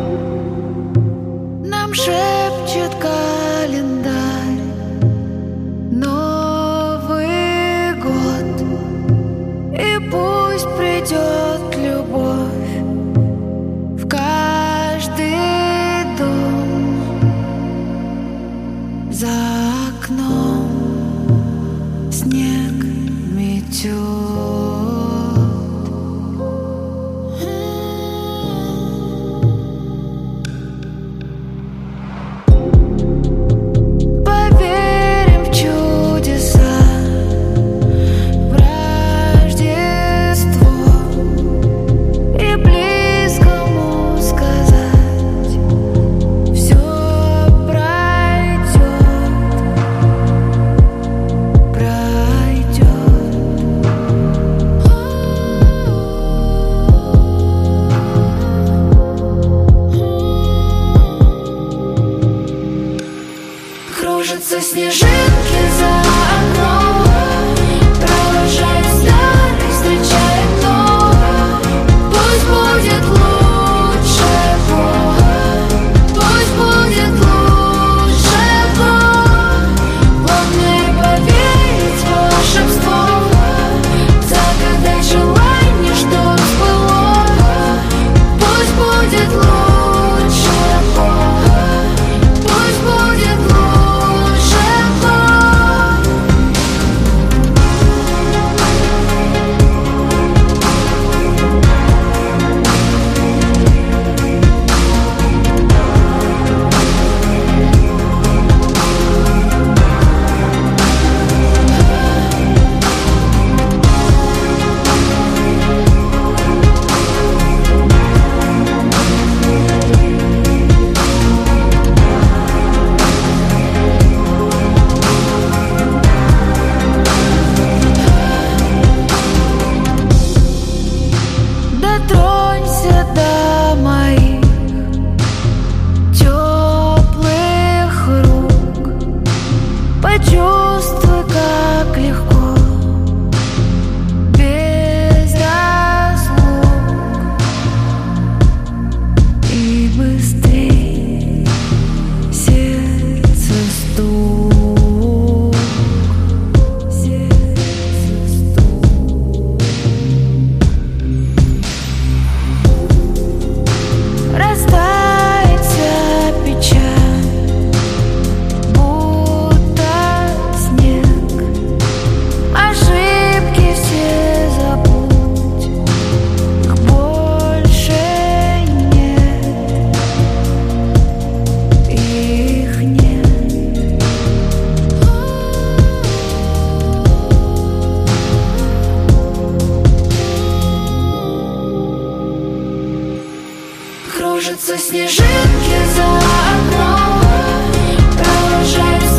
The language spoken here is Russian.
Нам шепчет календарь Новый год, и пусть придет любовь в каждый дом. За окном снег метет. Кружатся снежинки за окном, провожает старый, встречает новый. Пусть будет лучше год, пусть будет лучше год. Главное поверить в волшебство, загадать желание, что сбылось. Пусть будет лучше год, пусть будет лучше. Дотронься до моих теплых рук, почувствуй, как легко, без разлук, и быстрей сердце стук, сердце стук. Растает вся печаль, будто снег. Ошибки все забудь, их больше нет, их нет. Кружатся снежинки за окном, провожает